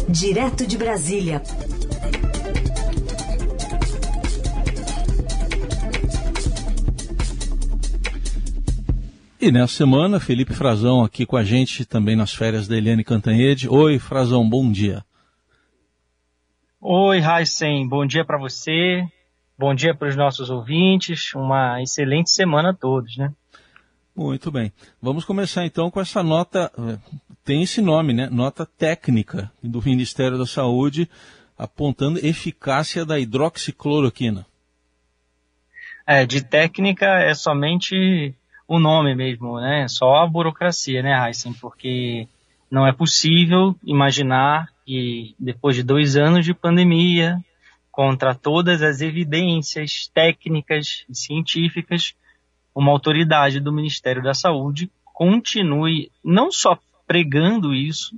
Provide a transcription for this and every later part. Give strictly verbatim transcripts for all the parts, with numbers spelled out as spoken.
Direto de Brasília. E nessa semana, Felipe Frazão aqui com a gente, também nas férias da Eliane Cantanhede. Oi, Frazão, bom dia. Oi, Heisen, bom dia para você, bom dia para os nossos ouvintes, uma excelente semana a todos, né? Muito bem. Vamos começar então com essa nota, tem esse nome, né? Nota técnica do Ministério da Saúde apontando eficácia da hidroxicloroquina. É, de técnica é somente o nome mesmo, né? Só a burocracia, né, Heisen? Porque não é possível imaginar que depois de dois anos de pandemia, contra todas as evidências técnicas e científicas, uma autoridade do Ministério da Saúde continue não só pregando isso,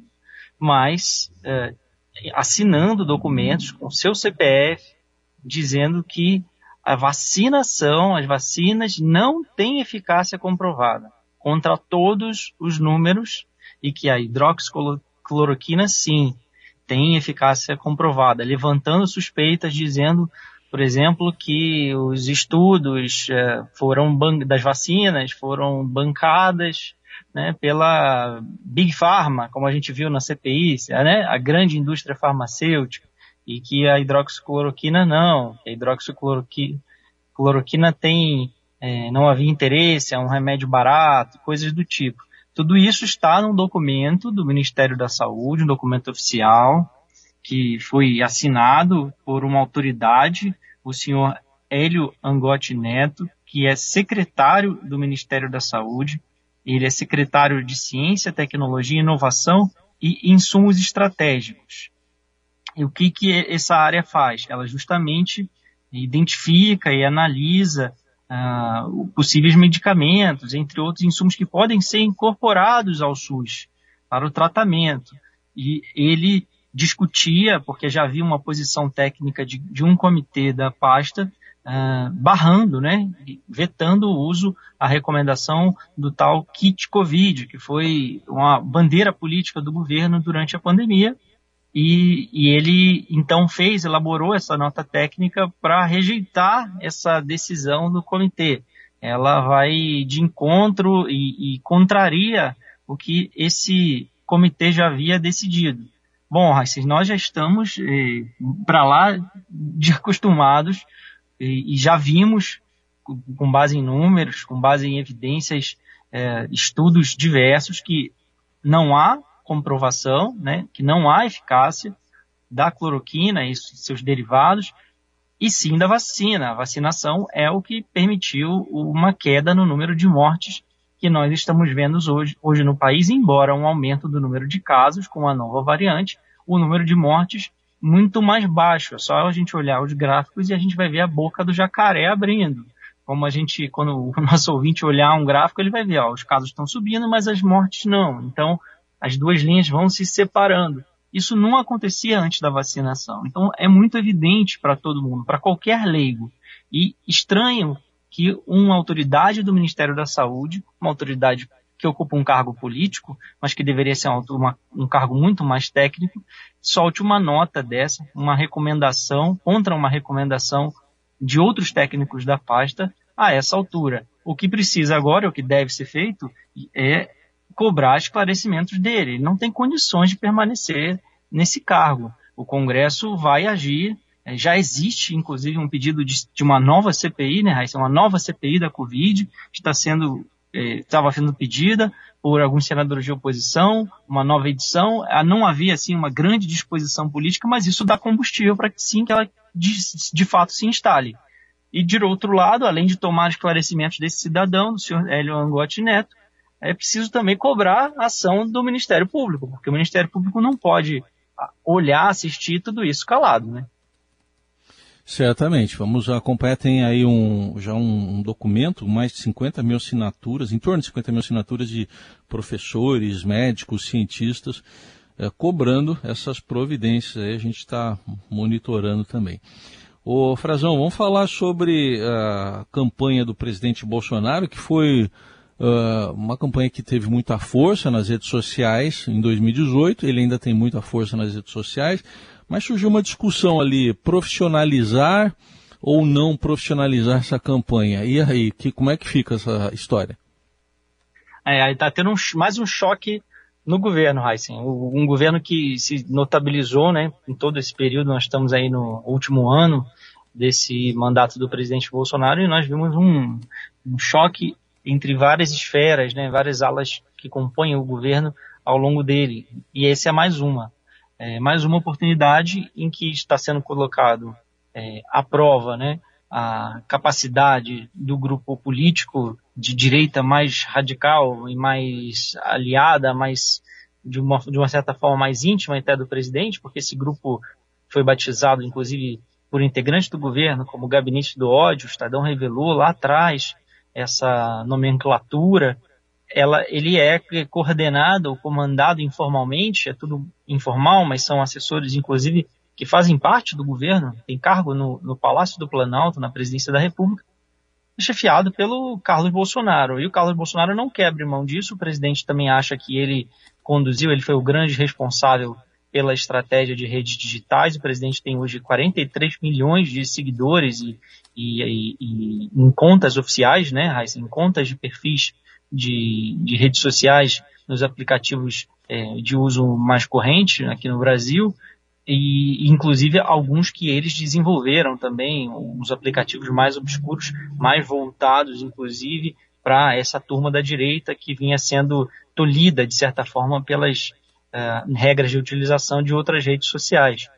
mas é, assinando documentos com seu C P F, dizendo que a vacinação, as vacinas não têm eficácia comprovada contra todos os números e que a hidroxicloroquina, sim, tem eficácia comprovada, levantando suspeitas, dizendo, por exemplo, que os estudos eh, foram ban- das vacinas foram bancadas, né, pela Big Pharma, como a gente viu na C P I, né, a grande indústria farmacêutica, e que a hidroxicloroquina não, que a hidroxicloroquina tem, eh, não havia interesse, é um remédio barato, coisas do tipo. Tudo isso está num documento do Ministério da Saúde, um documento oficial, que foi assinado por uma autoridade, o senhor Hélio Angotti Neto, que é secretário do Ministério da Saúde. Ele é secretário de Ciência, Tecnologia, Inovação e Insumos Estratégicos. E o que, que essa área faz? Ela justamente identifica e analisa uh, possíveis medicamentos, entre outros insumos que podem ser incorporados ao SUS para o tratamento. E ele discutia, porque já havia uma posição técnica de, de um comitê da pasta uh, barrando, né, vetando o uso, a recomendação do tal kit Covid, que foi uma bandeira política do governo durante a pandemia, e, e ele então fez, elaborou essa nota técnica para rejeitar essa decisão do comitê. Ela vai de encontro e, e contraria o que esse comitê já havia decidido. Bom, Raíssa, nós já estamos eh, para lá de acostumados e, e já vimos, com, com base em números, com base em evidências, eh, estudos diversos, que não há comprovação, né, que não há eficácia da cloroquina e seus derivados, e sim da vacina. A vacinação é o que permitiu uma queda no número de mortes que nós estamos vendo hoje, hoje no país, embora um aumento do número de casos com a nova variante, o número de mortes muito mais baixo. É só a gente olhar os gráficos e a gente vai ver a boca do jacaré abrindo. Como a gente, quando o nosso ouvinte olhar um gráfico, ele vai ver, ó, os casos estão subindo, mas as mortes não. Então, as duas linhas vão se separando. Isso não acontecia antes da vacinação. Então, é muito evidente para todo mundo, para qualquer leigo. E estranho que uma autoridade do Ministério da Saúde, uma autoridade que ocupa um cargo político, mas que deveria ser uma, uma, um cargo muito mais técnico, solte uma nota dessa, uma recomendação, contra uma recomendação de outros técnicos da pasta a essa altura. O que precisa agora, o que deve ser feito, é cobrar esclarecimentos dele. Ele não tem condições de permanecer nesse cargo. O Congresso vai agir. Já existe, inclusive, um pedido de, de uma nova C P I, né, Raíssa? Uma nova C P I da Covid, que está sendo, eh, estava sendo pedida por alguns senadores de oposição, uma nova edição. Não havia, assim, uma grande disposição política, mas isso dá combustível para que, sim, que ela de, de fato se instale. E, de outro lado, além de tomar esclarecimentos desse cidadão, do senhor Hélio Angotti Neto, é preciso também cobrar a ação do Ministério Público, porque o Ministério Público não pode olhar, assistir tudo isso calado, né? Certamente, vamos acompanhar, tem aí um, já um, um documento, mais de cinquenta mil assinaturas, em torno de cinquenta mil assinaturas de professores, médicos, cientistas, é, cobrando essas providências, aí a gente está monitorando também. Ô Frazão, vamos falar sobre a campanha do presidente Bolsonaro, que foi uh, uma campanha que teve muita força nas redes sociais em dois mil e dezoito, ele ainda tem muita força nas redes sociais, mas surgiu uma discussão ali, profissionalizar ou não profissionalizar essa campanha. E aí, que, como é que fica essa história? É, aí está tendo um, mais um choque no governo, Heisen. Um governo que se notabilizou, né, em todo esse período. Nós estamos aí no último ano desse mandato do presidente Bolsonaro e nós vimos um, um choque entre várias esferas, né, várias alas que compõem o governo ao longo dele. E essa é mais uma. É mais uma oportunidade em que está sendo colocado é, à prova, né, a capacidade do grupo político de direita mais radical e mais aliada, mais de uma, de uma certa forma mais íntima até do presidente, porque esse grupo foi batizado, inclusive, por integrantes do governo como Gabinete do Ódio. O Estadão revelou lá atrás essa nomenclatura. Ela, ele é coordenado ou comandado informalmente, é tudo informal, mas são assessores, inclusive, que fazem parte do governo, tem cargo no, no Palácio do Planalto, na presidência da República, chefiado pelo Carlos Bolsonaro. E o Carlos Bolsonaro não quer abrir mão disso. O presidente também acha que ele conduziu, ele foi o grande responsável pela estratégia de redes digitais. O presidente tem hoje quarenta e três milhões de seguidores e, e, e, e em contas oficiais, né, Raíssa, em contas de perfis de, de redes sociais nos aplicativos é, de uso mais corrente aqui no Brasil. E, inclusive, alguns que eles desenvolveram também, os aplicativos mais obscuros, mais voltados, inclusive, para essa turma da direita que vinha sendo tolhida, de certa forma, pelas uh, regras de utilização de outras redes sociais.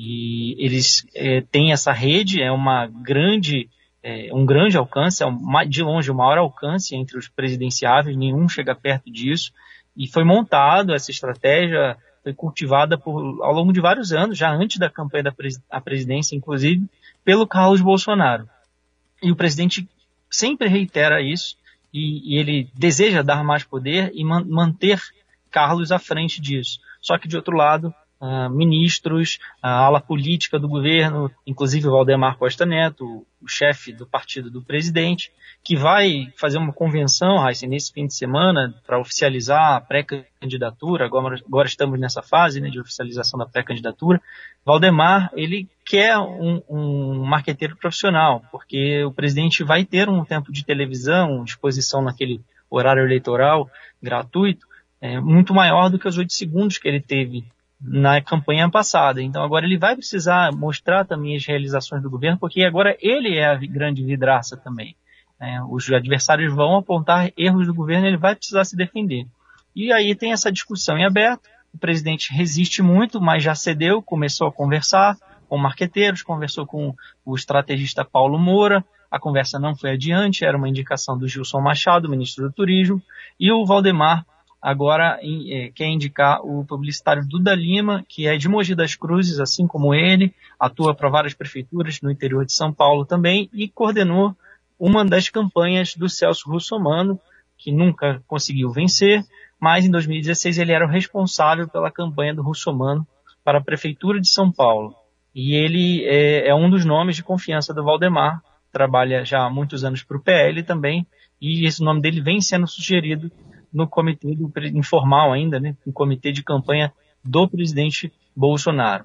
E eles eh, têm essa rede, é uma grande, eh, um grande alcance, é uma, de longe o maior alcance entre os presidenciáveis, nenhum chega perto disso, e foi montado essa estratégia, foi cultivada por, ao longo de vários anos, já antes da campanha da pres, a presidência, inclusive, pelo Carlos Bolsonaro. E o presidente sempre reitera isso, e, e ele deseja dar mais poder e man, manter Carlos à frente disso. Só que, de outro lado, uh, ministros, a ala política do governo, inclusive o Valdemar Costa Neto, o chefe do partido do presidente, que vai fazer uma convenção, Raíssa, nesse fim de semana para oficializar a pré-candidatura. Agora, agora estamos nessa fase, né, de oficialização da pré-candidatura. Valdemar, ele quer um, um marqueteiro profissional, porque o presidente vai ter um tempo de televisão, exposição naquele horário eleitoral gratuito, é, muito maior do que os oito segundos que ele teve na campanha passada. Então agora ele vai precisar mostrar também as realizações do governo, porque agora ele é a grande vidraça também. É, os adversários vão apontar erros do governo, ele vai precisar se defender. E aí tem essa discussão em aberto. O presidente resiste muito, mas já cedeu, começou a conversar com marqueteiros, conversou com o estrategista Paulo Moura. A conversa não foi adiante, era uma indicação do Gilson Machado, ministro do Turismo, e o Valdemar agora é, quer indicar o publicitário Duda Lima, que é de Mogi das Cruzes, assim como ele, atua para várias prefeituras no interior de São Paulo também, e coordenou uma das campanhas do Celso Russomano, que nunca conseguiu vencer, mas em dois mil e dezesseis ele era o responsável pela campanha do Russomano para a Prefeitura de São Paulo. E ele é, é um dos nomes de confiança do Valdemar, trabalha já há muitos anos para o P L também, e esse nome dele vem sendo sugerido no comitê do, informal ainda, né, no comitê de campanha do presidente Bolsonaro.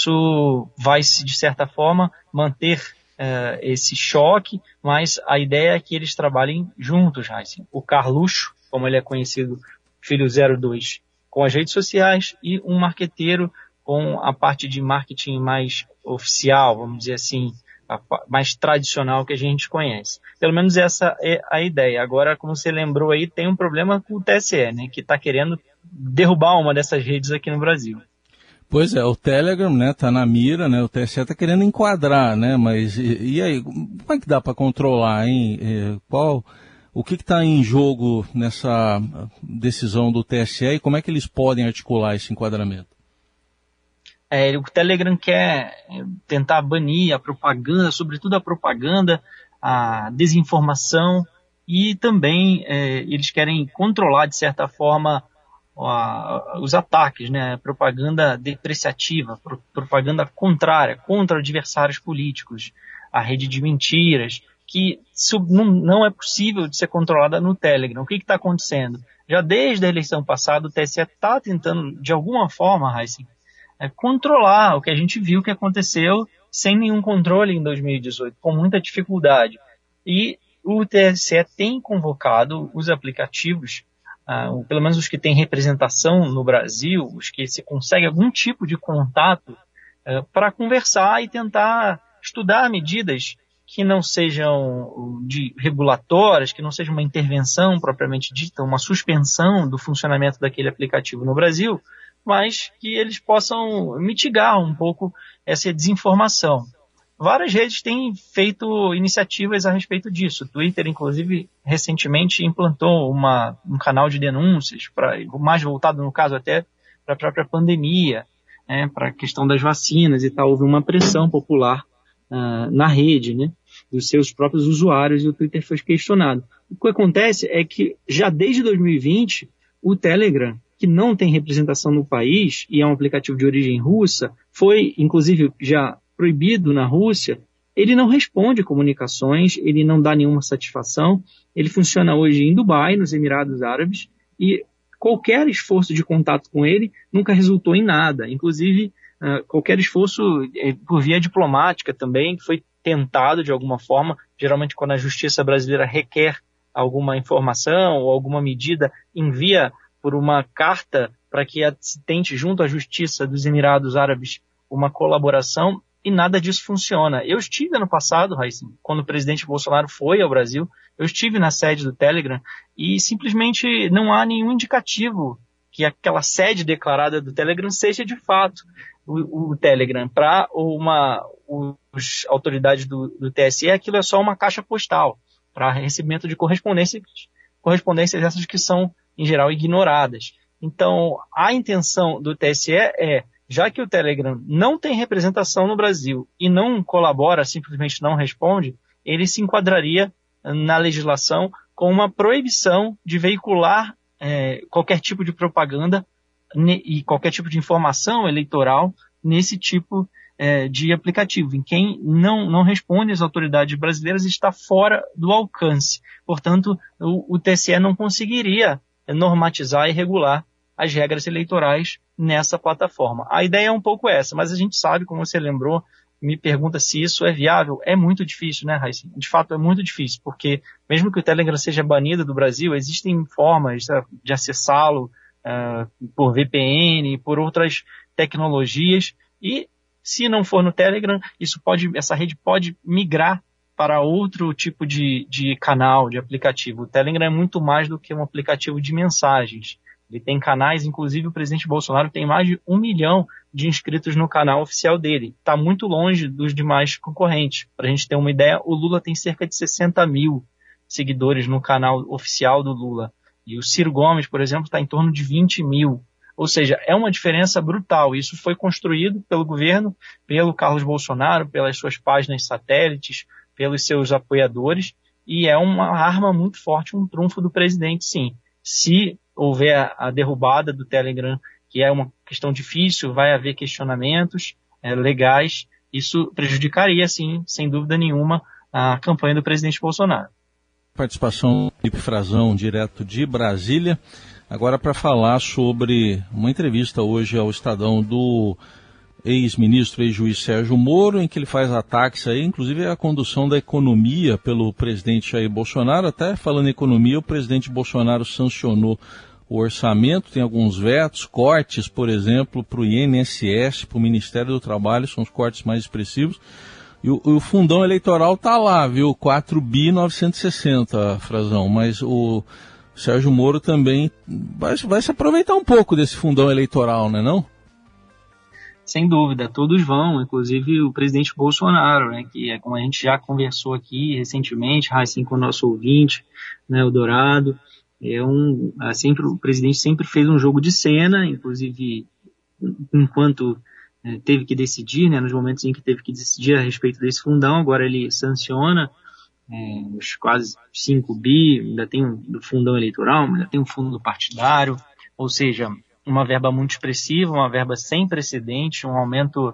Isso vai, de certa forma, manter Uh, esse choque, mas a ideia é que eles trabalhem juntos, Heisen. O Carluxo, como ele é conhecido, filho zero dois, com as redes sociais, e um marqueteiro com a parte de marketing mais oficial, vamos dizer assim, a, mais tradicional que a gente conhece. Pelo menos essa é a ideia. Agora, como você lembrou aí, tem um problema com o T S E, né, que está querendo derrubar uma dessas redes aqui no Brasil. Pois é, o Telegram, né, tá na mira, né, o T S E tá querendo enquadrar, né, mas e, e aí, como é que dá para controlar, hein? E, qual, o que que tá em jogo nessa decisão do T S E e como é que eles podem articular esse enquadramento? É, o Telegram quer tentar banir a propaganda, sobretudo a propaganda, a desinformação, e também é, eles querem controlar, de certa forma, os ataques, né, propaganda depreciativa, propaganda contrária, contra adversários políticos, a rede de mentiras, que sub, não, não é possível de ser controlada no Telegram. O que está acontecendo? Já desde a eleição passada, o T S E está tentando, de alguma forma, Heisen, é, controlar o que a gente viu que aconteceu sem nenhum controle em dois mil e dezoito, com muita dificuldade. E o T S E tem convocado os aplicativos, ah, pelo menos os que têm representação no Brasil, os que se consegue algum tipo de contato, ah, para conversar e tentar estudar medidas que não sejam de regulatórias, que não seja uma intervenção propriamente dita, uma suspensão do funcionamento daquele aplicativo no Brasil, mas que eles possam mitigar um pouco essa desinformação. Várias redes têm feito iniciativas a respeito disso. O Twitter, inclusive, recentemente implantou uma, um canal de denúncias, pra, mais voltado, no caso, até para a própria pandemia, né, para a questão das vacinas e tal. Houve uma pressão popular uh, na rede, né, dos seus próprios usuários, e o Twitter foi questionado. O que acontece é que, já desde dois mil e vinte, o Telegram, que não tem representação no país e é um aplicativo de origem russa, foi, inclusive, já proibido na Rússia. Ele não responde comunicações, ele não dá nenhuma satisfação. Ele funciona hoje em Dubai, nos Emirados Árabes, e qualquer esforço de contato com ele nunca resultou em nada. Inclusive, uh, qualquer esforço eh, por via diplomática também, que foi tentado de alguma forma, geralmente quando a justiça brasileira requer alguma informação ou alguma medida, envia por uma carta para que se tente junto à justiça dos Emirados Árabes uma colaboração, e nada disso funciona. Eu estive ano passado, Raíssa, quando o presidente Bolsonaro foi ao Brasil, eu estive na sede do Telegram e simplesmente não há nenhum indicativo que aquela sede declarada do Telegram seja de fato o, o Telegram. Para uma os autoridades do, do T S E, aquilo é só uma caixa postal para recebimento de correspondências, correspondências essas que são, em geral, ignoradas. Então, a intenção do T S E é, já que o Telegram não tem representação no Brasil e não colabora, simplesmente não responde, ele se enquadraria na legislação com uma proibição de veicular é, qualquer tipo de propaganda ne, e qualquer tipo de informação eleitoral nesse tipo é, de aplicativo. Em quem não, não responde às autoridades brasileiras está fora do alcance. Portanto, o, o T S E não conseguiria normatizar e regular as regras eleitorais nessa plataforma. A ideia é um pouco essa, mas a gente sabe, como você lembrou, me pergunta se isso é viável. É muito difícil, né, Raíssa? De fato, é muito difícil, porque mesmo que o Telegram seja banido do Brasil, existem formas de acessá-lo uh, por V P N, por outras tecnologias, e se não for no Telegram, isso pode, essa rede pode migrar para outro tipo de, de canal, de aplicativo. O Telegram é muito mais do que um aplicativo de mensagens. Ele tem canais, inclusive o presidente Bolsonaro tem mais de um milhão de inscritos no canal oficial dele. Está muito longe dos demais concorrentes. Para a gente ter uma ideia, o Lula tem cerca de sessenta mil seguidores no canal oficial do Lula. E o Ciro Gomes, por exemplo, está em torno de vinte mil. Ou seja, é uma diferença brutal. Isso foi construído pelo governo, pelo Carlos Bolsonaro, pelas suas páginas satélites, pelos seus apoiadores, e é uma arma muito forte, um trunfo do presidente, sim. Se houver a derrubada do Telegram, que é uma questão difícil, vai haver questionamentos é, legais, isso prejudicaria, sim, sem dúvida nenhuma, a campanha do presidente Bolsonaro. Participação do Felipe Frazão, direto de Brasília, agora para falar sobre uma entrevista hoje ao Estadão do ex-ministro, ex-juiz Sérgio Moro, em que ele faz ataques aí, inclusive à condução da economia pelo presidente Jair Bolsonaro. Até falando em economia, o presidente Bolsonaro sancionou o orçamento, tem alguns vetos, cortes, por exemplo, para o I N S S, para o Ministério do Trabalho, são os cortes mais expressivos. E o, o fundão eleitoral está lá, viu, quatro bilhões novecentos e sessenta, Frazão, mas o Sérgio Moro também vai, vai se aproveitar um pouco desse fundão eleitoral, não é não? Sem dúvida, todos vão, inclusive o presidente Bolsonaro, né, que é como a gente já conversou aqui recentemente, assim com o nosso ouvinte, né, o Dourado, é um, sempre, o presidente sempre fez um jogo de cena, inclusive enquanto é, teve que decidir, né, nos momentos em que teve que decidir a respeito desse fundão, agora ele sanciona é, os quase cinco bi, ainda tem o um, fundão eleitoral, ainda tem um fundo partidário, ou seja, uma verba muito expressiva, uma verba sem precedente, um aumento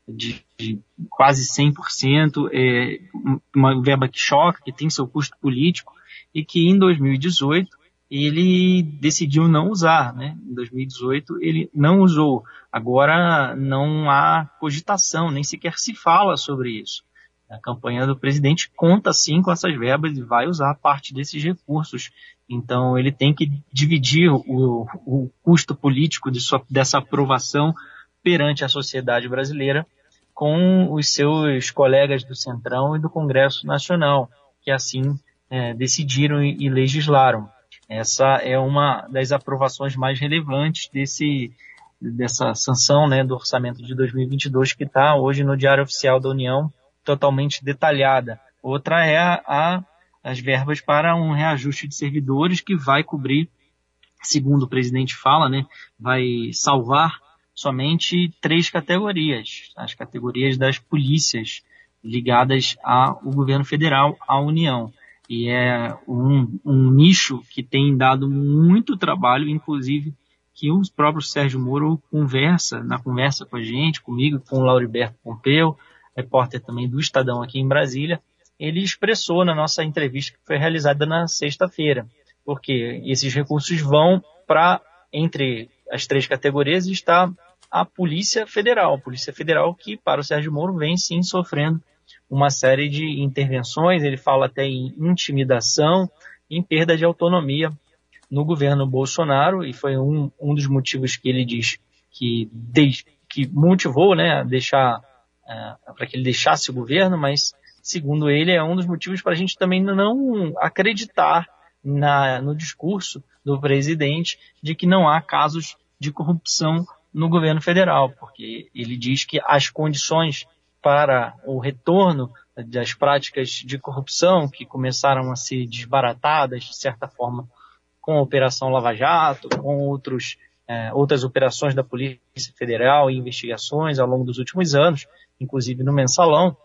de, de quase cem por cento, é, uma verba que choca, que tem seu custo político, e que em dois mil e dezoito ele decidiu não usar, né? Em dois mil e dezoito ele não usou. Agora não há cogitação, nem sequer se fala sobre isso. A campanha do presidente conta sim com essas verbas e vai usar parte desses recursos. Então ele tem que dividir o, o custo político de sua, dessa aprovação perante a sociedade brasileira com os seus colegas do Centrão e do Congresso Nacional, que assim é, decidiram e, e legislaram. Essa é uma das aprovações mais relevantes desse, dessa sanção, né, do orçamento de dois mil e vinte e dois, que está hoje no Diário Oficial da União, totalmente detalhada. Outra é a, a, as verbas para um reajuste de servidores que vai cobrir, segundo o presidente fala, né, vai salvar somente três categorias, as categorias das polícias ligadas ao governo federal, à União. E é um, um nicho que tem dado muito trabalho, inclusive que o próprio Sérgio Moro conversa, na conversa com a gente, comigo, com o Lauriberto Pompeu, repórter também do Estadão aqui em Brasília, ele expressou na nossa entrevista que foi realizada na sexta-feira, porque esses recursos vão para, entre as três categorias, está a Polícia Federal, Polícia Federal que para o Sérgio Moro vem sim sofrendo uma série de intervenções, ele fala até em intimidação, em perda de autonomia no governo Bolsonaro, e foi um, um dos motivos que ele diz que, de, que motivou, né, a deixar, uh, para que ele deixasse o governo, mas segundo ele é um dos motivos para a gente também não acreditar na, no discurso do presidente de que não há casos de corrupção no governo federal, porque ele diz que as condições para o retorno das práticas de corrupção que começaram a ser desbaratadas, de certa forma, com a Operação Lava Jato, com outros, eh, outras operações da Polícia Federal e investigações ao longo dos últimos anos, inclusive no Mensalão,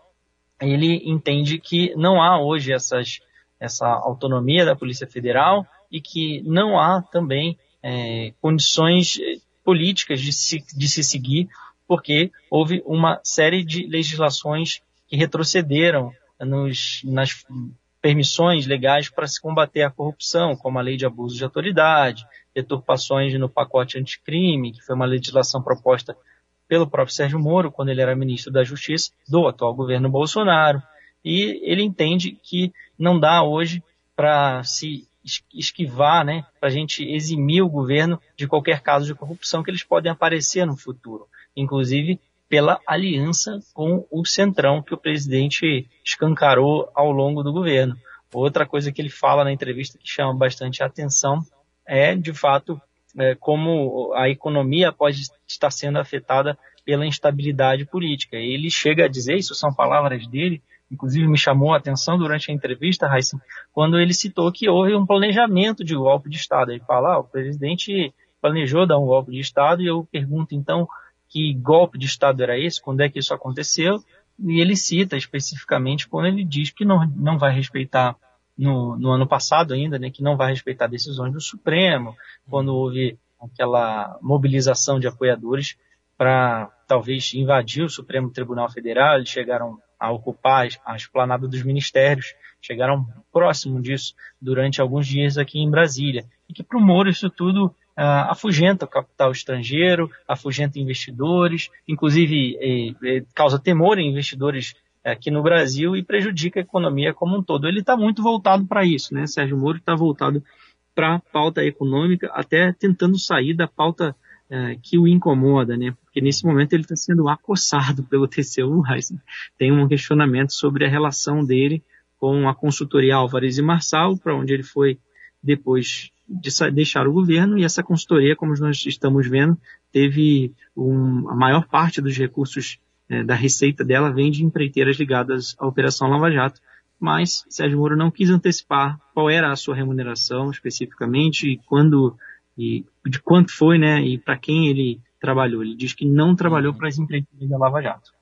ele entende que não há hoje essas, essa autonomia da Polícia Federal e que não há também eh, condições políticas de se, de se seguir, porque houve uma série de legislações que retrocederam nos, nas permissões legais para se combater a corrupção, como a Lei de Abuso de Autoridade, deturpações no pacote anticrime, que foi uma legislação proposta pelo próprio Sérgio Moro, quando ele era ministro da Justiça, do atual governo Bolsonaro. E ele entende que não dá hoje para se esquivar, né, para a gente eximir o governo de qualquer caso de corrupção que eles podem aparecer no futuro, inclusive pela aliança com o Centrão que o presidente escancarou ao longo do governo. Outra coisa que ele fala na entrevista que chama bastante a atenção é, de fato, é, como a economia pode estar sendo afetada pela instabilidade política. Ele chega a dizer, isso são palavras dele, inclusive me chamou a atenção durante a entrevista, Raíssa, quando ele citou que houve um planejamento de golpe de Estado. Ele fala, ah, o presidente planejou dar um golpe de Estado, e eu pergunto então que golpe de Estado era esse, quando é que isso aconteceu, e ele cita especificamente quando ele diz que não, não vai respeitar, no, no ano passado ainda, né, que não vai respeitar decisões do Supremo, quando houve aquela mobilização de apoiadores para talvez invadir o Supremo Tribunal Federal, eles chegaram a ocupar a esplanada dos ministérios, chegaram próximo disso durante alguns dias aqui em Brasília, e que para o Moro isso tudo uh, afugenta o capital estrangeiro, afugenta investidores, inclusive eh, eh, causa temor em investidores aqui no Brasil e prejudica a economia como um todo. Ele está muito voltado para isso, né? Sérgio Moro está voltado para a pauta econômica, até tentando sair da pauta uh, que o incomoda, né? Porque nesse momento ele está sendo acossado pelo T C U, mas tem um questionamento sobre a relação dele com a consultoria Álvares e Marçal, para onde ele foi depois de deixar o governo, e essa consultoria, como nós estamos vendo, teve um, a maior parte dos recursos eh, da receita dela vem de empreiteiras ligadas à Operação Lava Jato, mas Sérgio Moro não quis antecipar qual era a sua remuneração especificamente, e quando, e de quanto foi, né, e para quem ele trabalhou. Ele diz que não trabalhou para as empreiteiras da Lava Jato.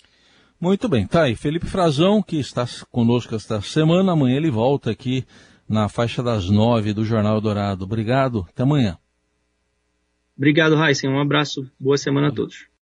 Muito bem, tá aí. Felipe Frazão, que está conosco esta semana, amanhã ele volta aqui na faixa das nove do Jornal Dourado. Obrigado, até amanhã. Obrigado, Raíssa. Um abraço, boa semana a todos.